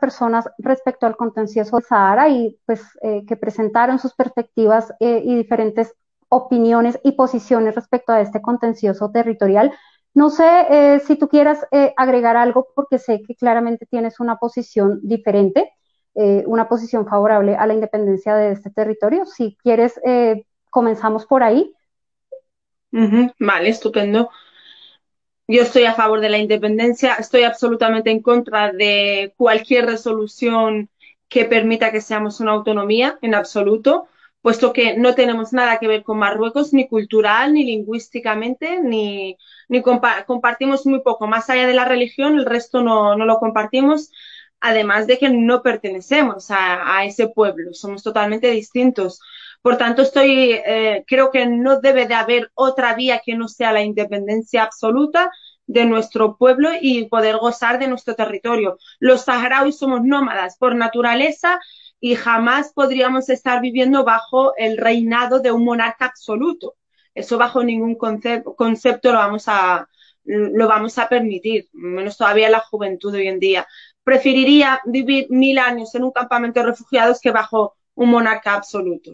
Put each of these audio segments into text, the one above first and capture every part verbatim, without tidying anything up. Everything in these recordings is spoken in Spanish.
personas respecto al contencioso del Sahara y pues eh, que presentaron sus perspectivas eh, y diferentes opiniones y posiciones respecto a este contencioso territorial. No sé eh, si tú quieras eh, agregar algo, porque sé que claramente tienes una posición diferente, eh, una posición favorable a la independencia de este territorio. Si quieres, eh, comenzamos por ahí. Ujú, vale, estupendo. Yo estoy a favor de la independencia, estoy absolutamente en contra de cualquier resolución que permita que seamos una autonomía, en absoluto, puesto que no tenemos nada que ver con Marruecos, ni cultural, ni lingüísticamente, ni, ni compa compartimos muy poco. Más allá de la religión, el resto no, no lo compartimos, además de que no pertenecemos a, a ese pueblo, somos totalmente distintos. Por tanto, estoy, eh, creo que no debe de haber otra vía que no sea la independencia absoluta de nuestro pueblo y poder gozar de nuestro territorio. Los saharauis somos nómadas por naturaleza y jamás podríamos estar viviendo bajo el reinado de un monarca absoluto. Eso bajo ningún concepto, concepto lo vamos a lo vamos a permitir, menos todavía la juventud de hoy en día. Preferiría vivir mil años en un campamento de refugiados que bajo un monarca absoluto.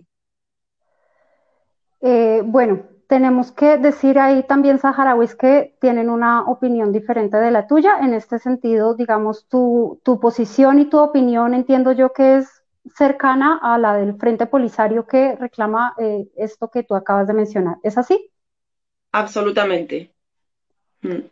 Eh, bueno, tenemos que decir ahí también saharauis que tienen una opinión diferente de la tuya. En este sentido, digamos, tu, tu posición y tu opinión entiendo yo que es cercana a la del Frente Polisario que reclama eh, esto que tú acabas de mencionar. ¿Es así? Absolutamente. Mm.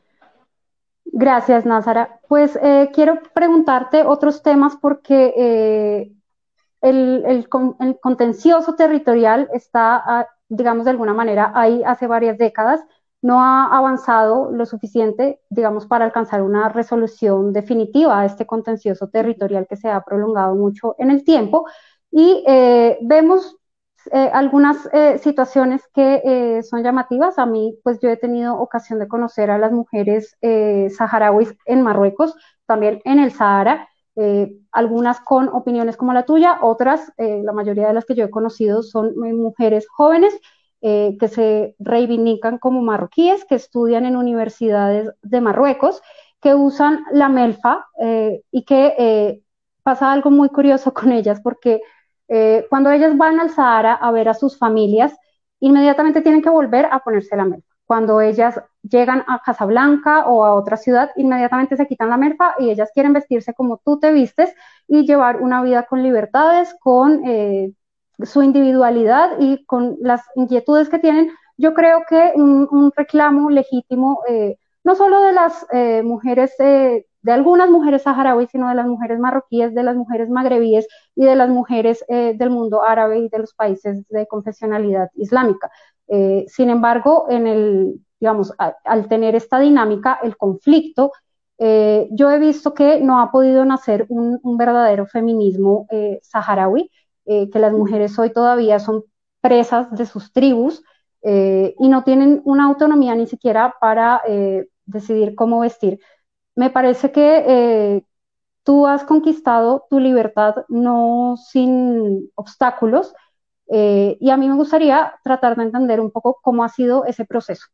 Gracias, Názara. Pues eh, quiero preguntarte otros temas porque eh, el, el, el, contencioso territorial está, ah, digamos, de alguna manera ahí hace varias décadas, no ha avanzado lo suficiente, digamos, para alcanzar una resolución definitiva a este contencioso territorial que se ha prolongado mucho en el tiempo. Y eh, vemos eh, algunas eh, situaciones que eh, son llamativas. A mí, pues yo he tenido ocasión de conocer a las mujeres eh, saharauis en Marruecos, también en el Sahara, eh, algunas con opiniones como la tuya, otras, eh, la mayoría de las que yo he conocido son eh, mujeres jóvenes eh, que se reivindican como marroquíes, que estudian en universidades de Marruecos, que usan la melfa eh, y que eh, pasa algo muy curioso con ellas porque eh, cuando ellas van al Sahara a ver a sus familias, inmediatamente tienen que volver a ponerse la melfa. Cuando ellas llegan a Casablanca o a otra ciudad, inmediatamente se quitan la melfa y ellas quieren vestirse como tú te vistes y llevar una vida con libertades, con eh, su individualidad y con las inquietudes que tienen. Yo creo que un, un reclamo legítimo, eh, no solo de las eh, mujeres, eh, de algunas mujeres saharauis, sino de las mujeres marroquíes, de las mujeres magrebíes y de las mujeres eh, del mundo árabe y de los países de confesionalidad islámica. Eh, sin embargo, en el, digamos, a, al tener esta dinámica, el conflicto, eh, yo he visto que no ha podido nacer un, un verdadero feminismo eh, saharaui, eh, que las mujeres hoy todavía son presas de sus tribus eh, y no tienen una autonomía ni siquiera para eh, decidir cómo vestir. Me parece que eh, tú has conquistado tu libertad no sin obstáculos eh, y a mí me gustaría tratar de entender un poco cómo ha sido ese proceso.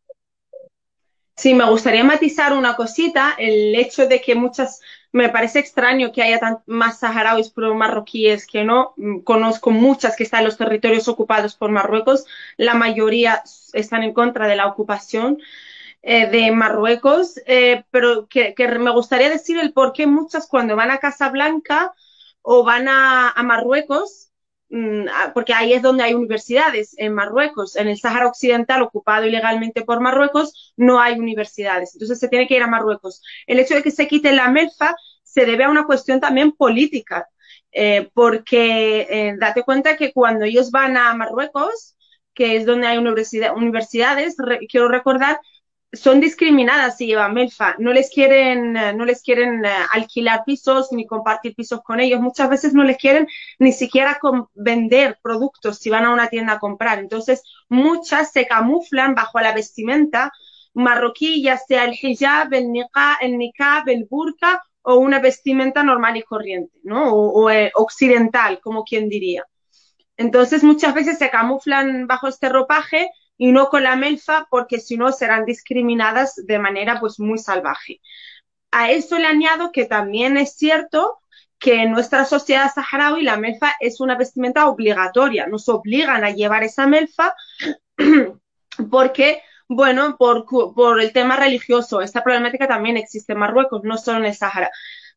Sí, me gustaría matizar una cosita, el hecho de que muchas, me parece extraño que haya tan, más saharauis pro marroquíes que no. Conozco muchas que están en los territorios ocupados por Marruecos, la mayoría están en contra de la ocupación eh, de Marruecos, eh, pero que, que, me gustaría decir el por qué muchas cuando van a Casablanca o van a, a Marruecos, porque ahí es donde hay universidades, en Marruecos, en el Sáhara Occidental, ocupado ilegalmente por Marruecos, no hay universidades, entonces se tiene que ir a Marruecos. El hecho de que se quite la melfa se debe a una cuestión también política, eh, porque eh, date cuenta que cuando ellos van a Marruecos, que es donde hay universidad, universidades, re, quiero recordar, son discriminadas si llevan melfa, no les quieren, no les quieren alquilar pisos ni compartir pisos con ellos, muchas veces no les quieren ni siquiera vender productos si van a una tienda a comprar, entonces muchas se camuflan bajo la vestimenta marroquí, ya sea el hijab, el niqab, el, niqab, el burka o una vestimenta normal y corriente, ¿no? O, o eh, occidental, como quien diría. Entonces muchas veces se camuflan bajo este ropaje y no con la melfa porque si no serán discriminadas de manera pues muy salvaje. A eso le añado que también es cierto que en nuestra sociedad saharaui la melfa es una vestimenta obligatoria, nos obligan a llevar esa melfa porque, bueno, por, por el tema religioso. Esta problemática también existe en Marruecos, no solo en el Sahara.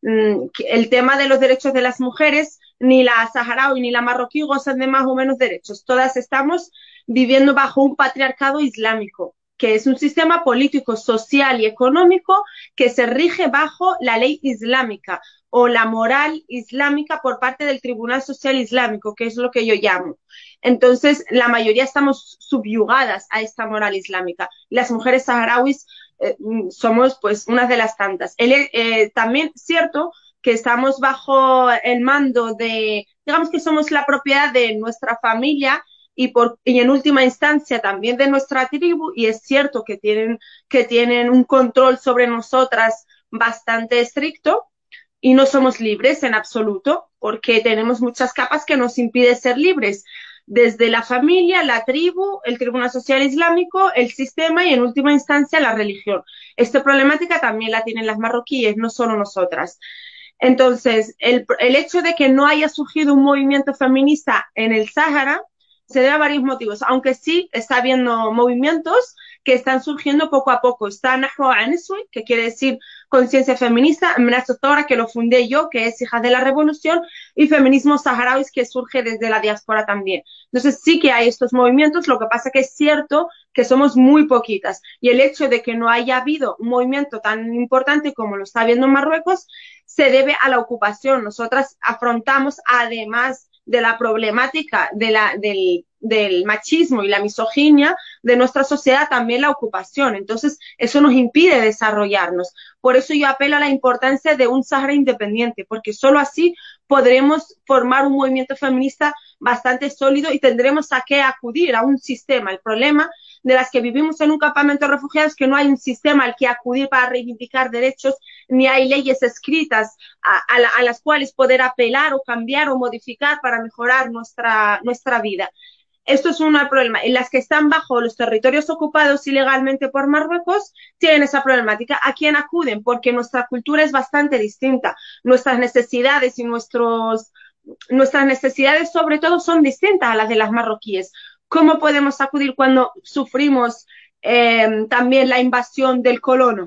El tema de los derechos de las mujeres, ni la saharaui ni la marroquí gozan de más o menos derechos. Todas estamos viviendo bajo un patriarcado islámico, que es un sistema político, social y económico que se rige bajo la ley islámica o la moral islámica por parte del Tribunal Social Islámico, que es lo que yo llamo. Entonces, la mayoría estamos subyugadas a esta moral islámica. Las mujeres saharauis eh, somos, pues, unas de las tantas. El, eh, también cierto que estamos bajo el mando de, digamos que somos la propiedad de nuestra familia y, por, y en última instancia también de nuestra tribu, y es cierto que tienen, que tienen un control sobre nosotras bastante estricto, y no somos libres en absoluto, porque tenemos muchas capas que nos impiden ser libres, desde la familia, la tribu, el Tribunal Social Islámico, el sistema y en última instancia la religión. Esta problemática también la tienen las marroquíes, no solo nosotras. Entonces, el, el hecho de que no haya surgido un movimiento feminista en el Sáhara se debe a varios motivos, aunque sí está habiendo movimientos que están surgiendo poco a poco. Está Nahwa Aniswi, que quiere decir conciencia feminista, Mnato Tora, que lo fundé yo, que es hija de la revolución, y feminismo saharauis, que surge desde la diáspora también. Entonces sí que hay estos movimientos, lo que pasa que es cierto que somos muy poquitas, y el hecho de que no haya habido un movimiento tan importante como lo está habiendo en Marruecos se debe a la ocupación. Nosotras afrontamos, además de la problemática de la, del, del machismo y la misoginia de nuestra sociedad, también la ocupación. Entonces, eso nos impide desarrollarnos. Por eso yo apelo a la importancia de un Sahara independiente, porque solo así podremos formar un movimiento feminista bastante sólido y tendremos a qué acudir a un sistema. El problema de las que vivimos en un campamento de refugiados es que no hay un sistema al que acudir para reivindicar derechos, ni hay leyes escritas a, a, la, a las cuales poder apelar o cambiar o modificar para mejorar nuestra, nuestra vida. Esto es un problema. En las que están bajo los territorios ocupados ilegalmente por Marruecos tienen esa problemática. ¿A quién acuden? Porque nuestra cultura es bastante distinta. Nuestras necesidades y nuestros, nuestras necesidades sobre todo son distintas a las de las marroquíes. ¿Cómo podemos acudir cuando sufrimos eh, también la invasión del colono?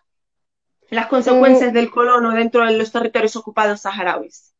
Las consecuencias eh, del colono dentro de los territorios ocupados saharauis.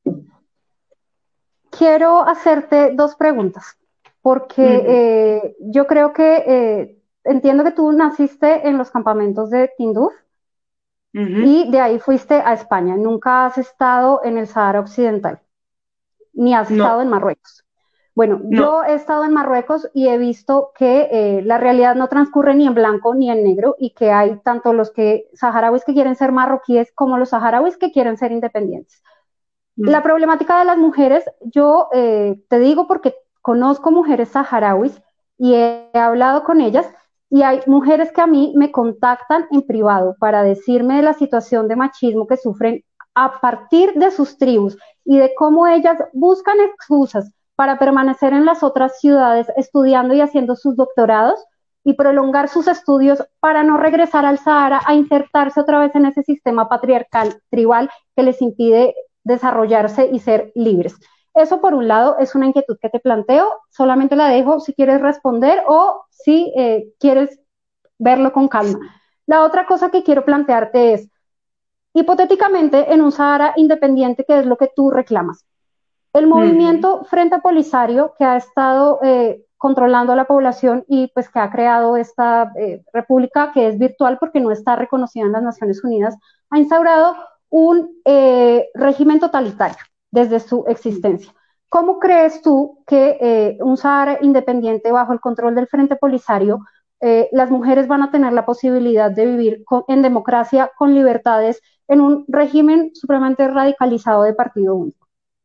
Quiero hacerte dos preguntas, porque uh-huh. eh, yo creo que eh, entiendo que tú naciste en los campamentos de Tinduf uh-huh. y de ahí fuiste a España. Nunca has estado en el Sahara Occidental, ni has no. estado en Marruecos. Bueno, no. yo he estado en Marruecos y he visto que eh, la realidad no transcurre ni en blanco ni en negro y que hay tanto los que saharauis que quieren ser marroquíes como los saharauis que quieren ser independientes. Mm. La problemática de las mujeres, yo eh, te digo porque conozco mujeres saharauis y he, he hablado con ellas y hay mujeres que a mí me contactan en privado para decirme de la situación de machismo que sufren a partir de sus tribus y de cómo ellas buscan excusas para permanecer en las otras ciudades estudiando y haciendo sus doctorados y prolongar sus estudios para no regresar al Sahara a insertarse otra vez en ese sistema patriarcal tribal que les impide desarrollarse y ser libres. Eso por un lado es una inquietud que te planteo, solamente la dejo si quieres responder o si eh, quieres verlo con calma. La otra cosa que quiero plantearte es, hipotéticamente en un Sahara independiente, ¿qué es lo que tú reclamas? El movimiento uh-huh. Frente Polisario, que ha estado eh, controlando a la población y pues que ha creado esta eh, república que es virtual porque no está reconocida en las Naciones Unidas, ha instaurado un eh, régimen totalitario desde su existencia. ¿Cómo crees tú que eh, un Sahara independiente bajo el control del Frente Polisario, eh, las mujeres van a tener la posibilidad de vivir con, en democracia, con libertades, en un régimen supremamente radicalizado de partido único?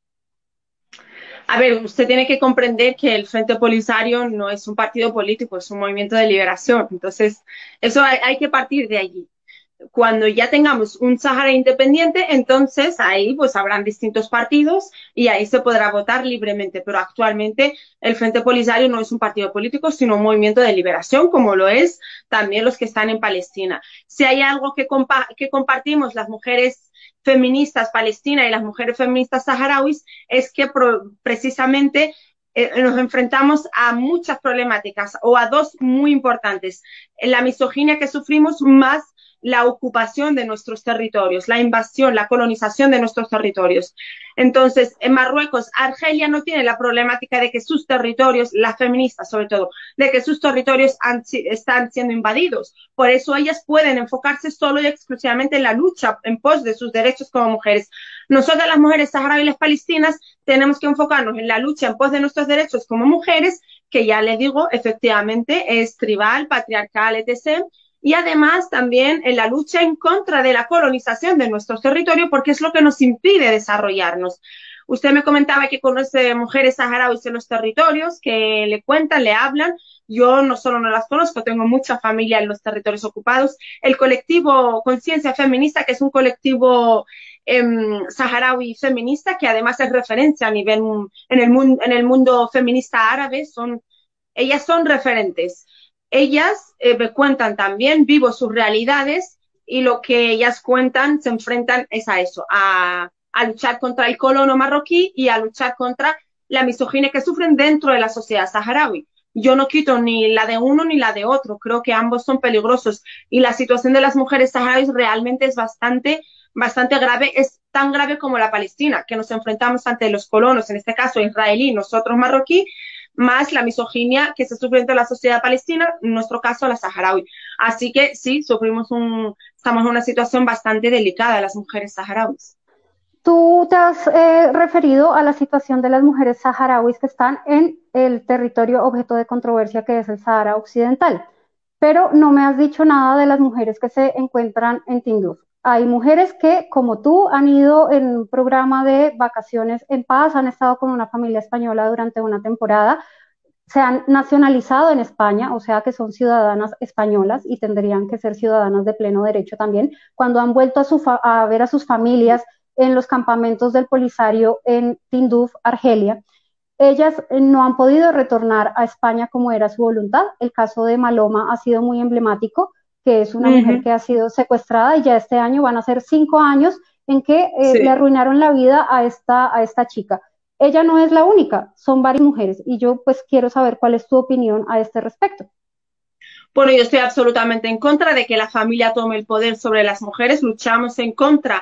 A ver, usted tiene que comprender que el Frente Polisario no es un partido político, es un movimiento de liberación. Entonces, eso hay, hay que partir de allí. Cuando ya tengamos un Sahara independiente, entonces ahí pues habrán distintos partidos y ahí se podrá votar libremente. Pero actualmente el Frente Polisario no es un partido político, sino un movimiento de liberación, como lo es también los que están en Palestina. Si hay algo que, compa que compartimos las mujeres feministas palestinas y las mujeres feministas saharauis es que pro, precisamente eh, nos enfrentamos a muchas problemáticas o a dos muy importantes. La misoginia que sufrimos más la ocupación de nuestros territorios, la invasión, la colonización de nuestros territorios. Entonces, en Marruecos, Argelia no tiene la problemática de que sus territorios, las feministas sobre todo, de que sus territorios han, están siendo invadidos. Por eso ellas pueden enfocarse solo y exclusivamente en la lucha en pos de sus derechos como mujeres. Nosotras, las mujeres saharauis y las palestinas, tenemos que enfocarnos en la lucha en pos de nuestros derechos como mujeres, que ya le digo, efectivamente, es tribal, patriarcal, etcétera. Y además también en la lucha en contra de la colonización de nuestros territorios, porque es lo que nos impide desarrollarnos. Usted me comentaba que conoce mujeres saharauis en los territorios, que le cuentan, le hablan. Yo no solo no las conozco, tengo mucha familia en los territorios ocupados. El colectivo Conciencia Feminista, que es un colectivo eh, saharaui feminista, que además es referencia a nivel en el, mundo, en el mundo feminista árabe, son, ellas son referentes. Ellas eh, me cuentan también, vivo sus realidades y lo que ellas cuentan se enfrentan es a eso, a, a luchar contra el colono marroquí y a luchar contra la misoginia que sufren dentro de la sociedad saharaui. Yo no quito ni la de uno ni la de otro, creo que ambos son peligrosos y la situación de las mujeres saharauis realmente es bastante, bastante grave, es tan grave como la palestina, que nos enfrentamos ante los colonos, en este caso israelí, nosotros marroquí, más la misoginia que se sufre dentro de la sociedad palestina, en nuestro caso la saharaui. Así que sí, sufrimos un, estamos en una situación bastante delicada las mujeres saharauis. Tú te has eh, referido a la situación de las mujeres saharauis que están en el territorio objeto de controversia que es el Sahara Occidental, pero no me has dicho nada de las mujeres que se encuentran en Tinduf. Hay mujeres que, como tú, han ido en un programa de vacaciones en paz, han estado con una familia española durante una temporada, se han nacionalizado en España, o sea que son ciudadanas españolas y tendrían que ser ciudadanas de pleno derecho también, cuando han vuelto a, su a ver a sus familias en los campamentos del Polisario en Tinduf, Argelia. Ellas no han podido retornar a España como era su voluntad. El caso de Maloma ha sido muy emblemático, que es una uh-huh. mujer que ha sido secuestrada y ya este año van a ser cinco años en que eh, sí. le arruinaron la vida a esta, a esta chica. Ella no es la única, son varias mujeres y yo pues quiero saber cuál es tu opinión a este respecto. Bueno, yo estoy absolutamente en contra de que la familia tome el poder sobre las mujeres, luchamos en contra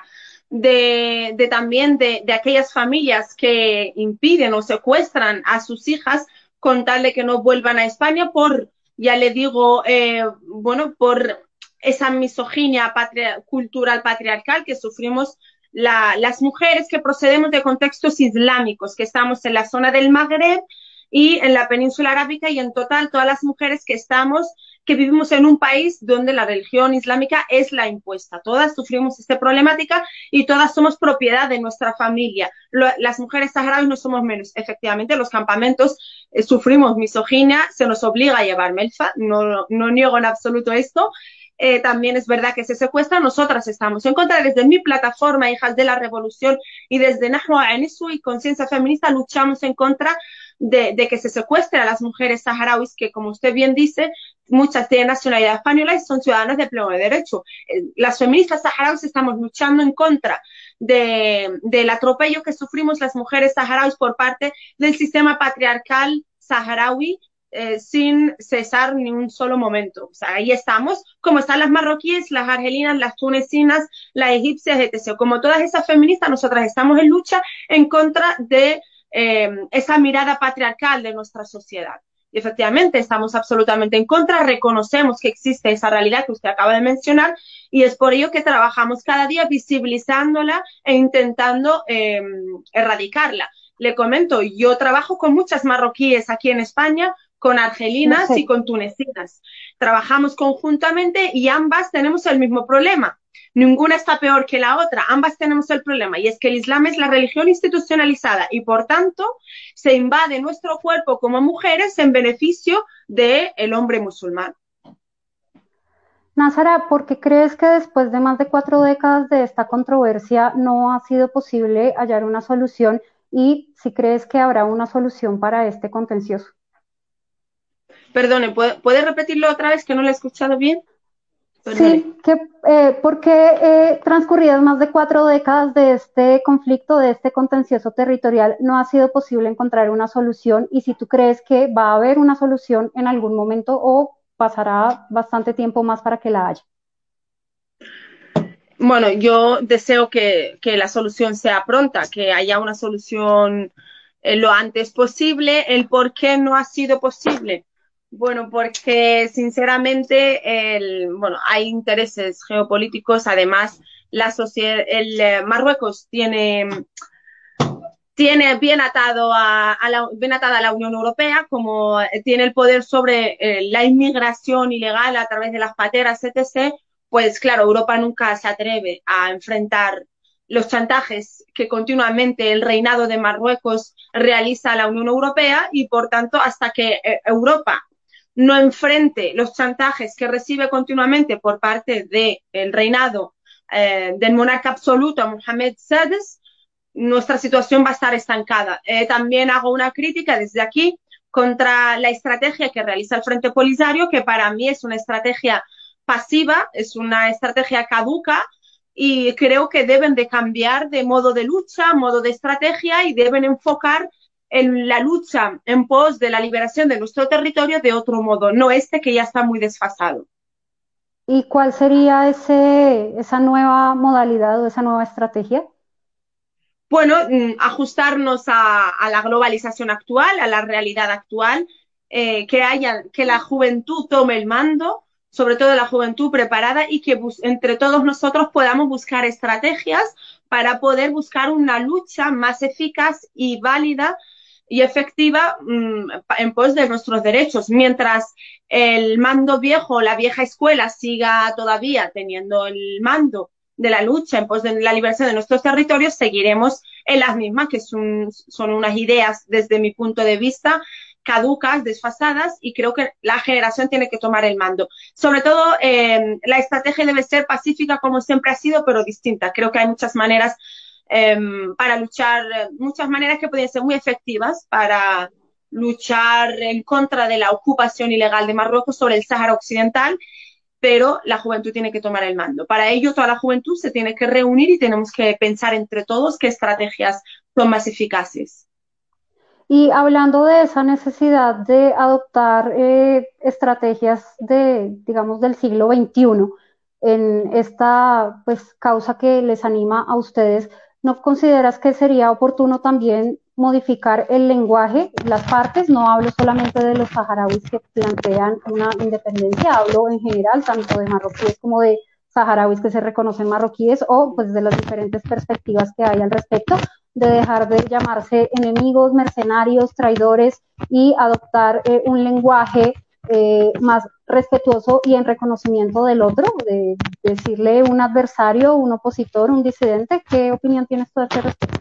de, de también de, de aquellas familias que impiden o secuestran a sus hijas con tal de que no vuelvan a España por, ya le digo, eh, bueno, por esa misoginia patria, cultural patriarcal que sufrimos la, las mujeres que procedemos de contextos islámicos, que estamos en la zona del Magreb y en la península arábica y en total todas las mujeres que estamos, que vivimos en un país donde la religión islámica es la impuesta. Todas sufrimos esta problemática y todas somos propiedad de nuestra familia. Lo, las mujeres saharauis no somos menos. Efectivamente, los campamentos eh, sufrimos misoginia, se nos obliga a llevar melfa, no, no niego en absoluto esto. Eh, también es verdad que se secuestra, nosotras estamos en contra. Desde mi plataforma, Hijas de la Revolución, y desde Nahwa Anisu y Conciencia Feminista luchamos en contra de, de que se secuestre a las mujeres saharauis, que como usted bien dice, muchas tienen nacionalidad española y son ciudadanas de pleno derecho. Las feministas saharauis estamos luchando en contra de, del atropello que sufrimos las mujeres saharauis por parte del sistema patriarcal saharaui, Eh, sin cesar ni un solo momento. O sea, ahí estamos, como están las marroquíes, las argelinas, las tunecinas, las egipcias, etcétera. Como todas esas feministas, nosotras estamos en lucha en contra de eh, esa mirada patriarcal de nuestra sociedad. Y efectivamente, estamos absolutamente en contra, reconocemos que existe esa realidad que usted acaba de mencionar y es por ello que trabajamos cada día visibilizándola e intentando eh, erradicarla. Le comento, yo trabajo con muchas marroquíes aquí en España, con argelinas no sé. y con tunecinas. Trabajamos conjuntamente y ambas tenemos el mismo problema. Ninguna está peor que la otra, ambas tenemos el problema y es que el Islam es la religión institucionalizada y por tanto se invade nuestro cuerpo como mujeres en beneficio del hombre musulmán. Nazara, ¿por qué crees que después de más de cuatro décadas de esta controversia no ha sido posible hallar una solución y si crees que habrá una solución para este contencioso? Perdone, ¿puede, ¿puede repetirlo otra vez que no lo he escuchado bien? Perdone. Sí, que, eh, porque eh, transcurridas más de cuatro décadas de este conflicto, de este contencioso territorial, no ha sido posible encontrar una solución y si tú crees que va a haber una solución en algún momento o pasará bastante tiempo más para que la haya. Bueno, yo deseo que, que la solución sea pronta, que haya una solución eh, lo antes posible. ¿El por qué no ha sido posible? Bueno, porque sinceramente el, bueno, hay intereses geopolíticos. Además, la sociedad, el eh, Marruecos tiene, tiene bien atado a, a la, bien atada a la Unión Europea, como eh, tiene el poder sobre eh, la inmigración ilegal a través de las pateras, etcétera. Pues claro, Europa nunca se atreve a enfrentar los chantajes que continuamente el reinado de Marruecos realiza a la Unión Europea y, por tanto, hasta que eh, Europa no enfrente los chantajes que recibe continuamente por parte del reinado eh, del monarca absoluto, Mohamed Sádez, nuestra situación va a estar estancada. Eh, también hago una crítica desde aquí contra la estrategia que realiza el Frente Polisario, que para mí es una estrategia pasiva, es una estrategia caduca y creo que deben de cambiar de modo de lucha, modo de estrategia y deben enfocar en la lucha en pos de la liberación de nuestro territorio de otro modo, no este que ya está muy desfasado. ¿Y cuál sería ese, esa nueva modalidad o esa nueva estrategia? Bueno, mm, ajustarnos a, a, la globalización actual, a la realidad actual, eh, que haya, que la juventud tome el mando, sobre todo la juventud preparada y que entre todos nosotros podamos buscar estrategias para poder buscar una lucha más eficaz y válida y efectiva mmm, en pos de nuestros derechos, mientras el mando viejo, la vieja escuela siga todavía teniendo el mando de la lucha en pos de la liberación de nuestros territorios, seguiremos en las mismas, que son, son unas ideas, desde mi punto de vista, caducas, desfasadas, y creo que la generación tiene que tomar el mando. Sobre todo, eh, la estrategia debe ser pacífica como siempre ha sido, pero distinta. Creo que hay muchas maneras eh, para luchar, muchas maneras que pueden ser muy efectivas para luchar en contra de la ocupación ilegal de Marruecos sobre el Sáhara Occidental, pero la juventud tiene que tomar el mando. Para ello, toda la juventud se tiene que reunir y tenemos que pensar entre todos qué estrategias son más eficaces. Y hablando de esa necesidad de adoptar eh, estrategias de, digamos, del siglo veintiuno en esta pues, causa que les anima a ustedes, ¿no consideras que sería oportuno también modificar el lenguaje, las partes? No hablo solamente de los saharauis que plantean una independencia, hablo en general tanto de marroquíes como de saharauis que se reconocen marroquíes o pues de las diferentes perspectivas que hay al respecto, de dejar de llamarse enemigos, mercenarios, traidores y adoptar eh, un lenguaje eh, más respetuoso y en reconocimiento del otro, de decirle un adversario, un opositor, un disidente. ¿Qué opinión tienes tú de este respecto?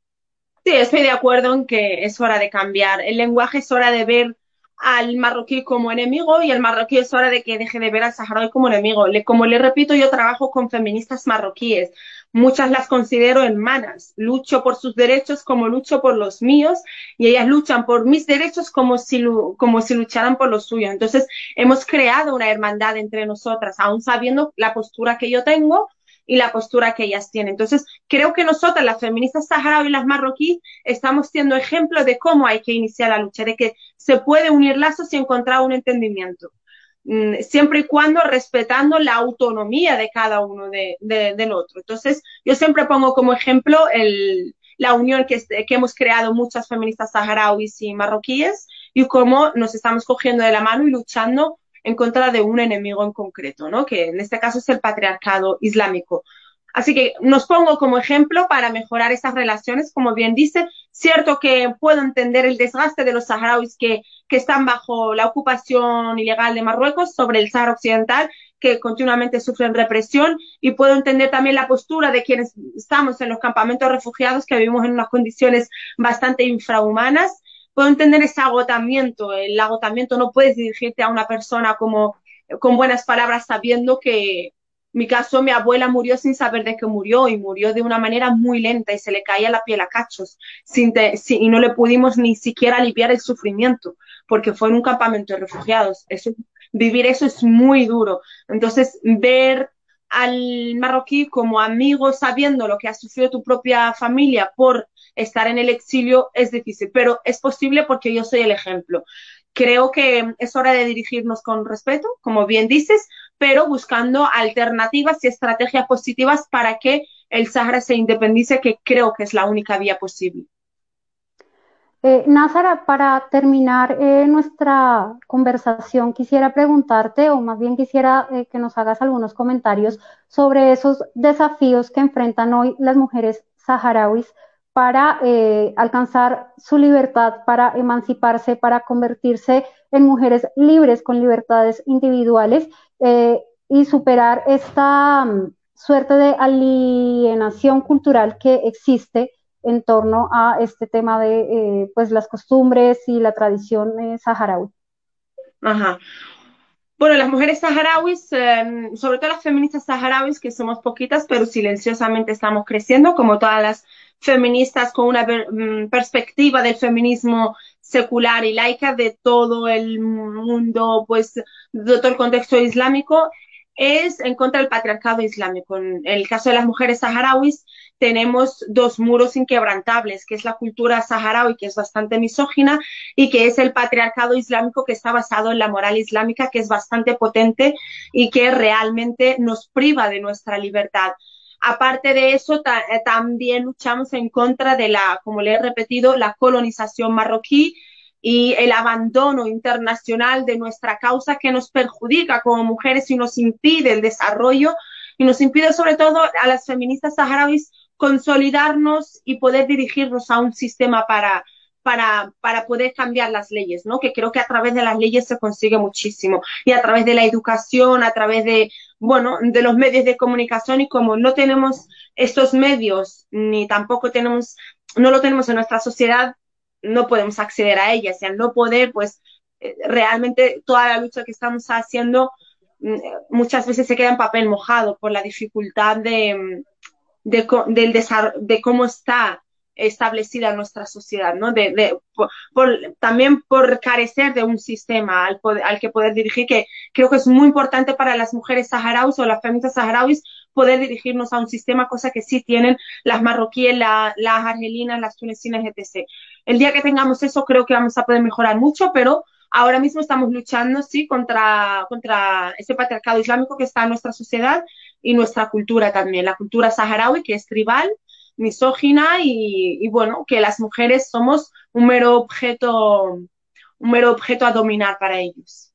Sí, estoy de acuerdo en que es hora de cambiar. El lenguaje es hora de ver al marroquí como enemigo y el marroquí es hora de que deje de ver al saharaui como enemigo. Le, como le repito, yo trabajo con feministas marroquíes. Muchas las considero hermanas. Lucho por sus derechos como lucho por los míos y ellas luchan por mis derechos como si, como si lucharan por los suyos. Entonces, hemos creado una hermandad entre nosotras, aún sabiendo la postura que yo tengo y la postura que ellas tienen. Entonces, creo que nosotras, las feministas saharauis y las marroquíes, estamos siendo ejemplo de cómo hay que iniciar la lucha, de que se puede unir lazos y encontrar un entendimiento, siempre y cuando respetando la autonomía de cada uno de, de, del otro. Entonces, yo siempre pongo como ejemplo el, la unión que, que hemos creado muchas feministas saharauis y marroquíes y cómo nos estamos cogiendo de la mano y luchando en contra de un enemigo en concreto, ¿no? Que en este caso es el patriarcado islámico. Así que nos pongo como ejemplo para mejorar esas relaciones, como bien dice. Cierto que puedo entender el desgaste de los saharauis que, que están bajo la ocupación ilegal de Marruecos sobre el Sahara Occidental, que continuamente sufren represión, y puedo entender también la postura de quienes estamos en los campamentos refugiados, que vivimos en unas condiciones bastante infrahumanas. Puedo entender ese agotamiento. El agotamiento, no puedes dirigirte a una persona como con buenas palabras sabiendo que, en mi caso, mi abuela murió sin saber de qué murió y murió de una manera muy lenta y se le caía la piel a cachos sin te, sin, y no le pudimos ni siquiera aliviar el sufrimiento porque fue en un campamento de refugiados. Eso vivir eso es muy duro. Entonces, ver al marroquí como amigo sabiendo lo que ha sufrido tu propia familia por estar en el exilio es difícil, pero es posible porque yo soy el ejemplo. Creo que es hora de dirigirnos con respeto, como bien dices, pero buscando alternativas y estrategias positivas para que el Sahara se independice, que creo que es la única vía posible. Eh, Názara, para terminar eh, nuestra conversación, quisiera preguntarte, o más bien quisiera eh, que nos hagas algunos comentarios sobre esos desafíos que enfrentan hoy las mujeres saharauis para eh, alcanzar su libertad, para emanciparse, para convertirse en mujeres libres con libertades individuales eh, y superar esta um, suerte de alienación cultural que existe en torno a este tema de eh, pues las costumbres y la tradición eh, saharaui. Ajá. Bueno, las mujeres saharauis, eh, sobre todo las feministas saharauis, que somos poquitas, pero silenciosamente estamos creciendo, como todas las feministas con una per mm, perspectiva del feminismo secular y laica de todo el mundo, pues de todo el contexto islámico, es en contra del patriarcado islámico. En el caso de las mujeres saharauis, tenemos dos muros inquebrantables, que es la cultura saharaui, que es bastante misógina, y que es el patriarcado islámico que está basado en la moral islámica, que es bastante potente y que realmente nos priva de nuestra libertad. Aparte de eso, ta eh, también luchamos en contra de la, como le he repetido, la colonización marroquí y el abandono internacional de nuestra causa que nos perjudica como mujeres y nos impide el desarrollo y nos impide sobre todo a las feministas saharauis consolidarnos y poder dirigirnos a un sistema para, para, para poder cambiar las leyes, ¿no? Que creo que a través de las leyes se consigue muchísimo y a través de la educación, a través de, bueno, de los medios de comunicación y como no tenemos estos medios ni tampoco tenemos, no lo tenemos en nuestra sociedad, no podemos acceder a ellas y al no poder, pues eh, realmente toda la lucha que estamos haciendo mm, muchas veces se queda en papel mojado por la dificultad de, de, del de cómo está establecida nuestra sociedad, ¿no? De, de, por, por, también por carecer de un sistema al, poder, al, que poder dirigir, que creo que es muy importante para las mujeres saharauis o las feministas saharauis poder dirigirnos a un sistema, cosa que sí tienen las marroquíes, la, las argelinas, las tunecinas, etcétera. El día que tengamos eso creo que vamos a poder mejorar mucho, pero ahora mismo estamos luchando, sí, contra, contra ese patriarcado islámico que está en nuestra sociedad y nuestra cultura también, la cultura saharaui, que es tribal, misógina y, y bueno, que las mujeres somos un mero objeto, un mero objeto a dominar para ellos.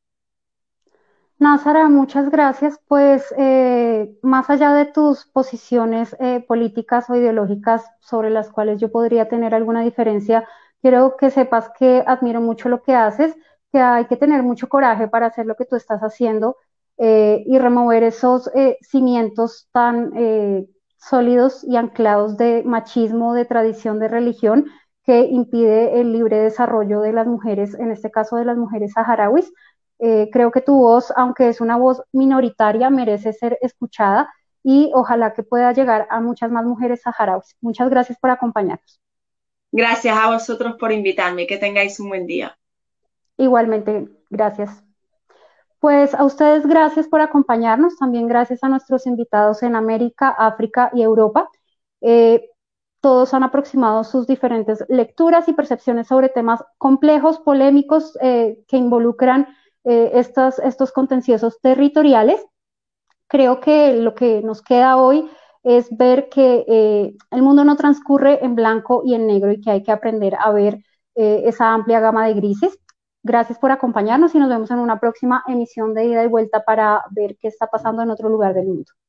Názara, muchas gracias. Pues eh, más allá de tus posiciones eh, políticas o ideológicas sobre las cuales yo podría tener alguna diferencia, quiero que sepas que admiro mucho lo que haces, que hay que tener mucho coraje para hacer lo que tú estás haciendo eh, y remover esos eh, cimientos tan eh, sólidos y anclados de machismo, de tradición, de religión que impide el libre desarrollo de las mujeres, en este caso de las mujeres saharauis. Eh, creo que tu voz, aunque es una voz minoritaria, merece ser escuchada y ojalá que pueda llegar a muchas más mujeres saharauis. Muchas gracias por acompañarnos. Gracias a vosotros por invitarme. Que tengáis un buen día. Igualmente, gracias. Pues a ustedes gracias por acompañarnos, también gracias a nuestros invitados en América, África y Europa. Eh, todos han aproximado sus diferentes lecturas y percepciones sobre temas complejos, polémicos, eh, que involucran eh, estos, estos contenciosos territoriales. Creo que lo que nos queda hoy es ver que eh, el mundo no transcurre en blanco y en negro y que hay que aprender a ver eh, esa amplia gama de grises. Gracias por acompañarnos y nos vemos en una próxima emisión de ida y vuelta para ver qué está pasando en otro lugar del mundo.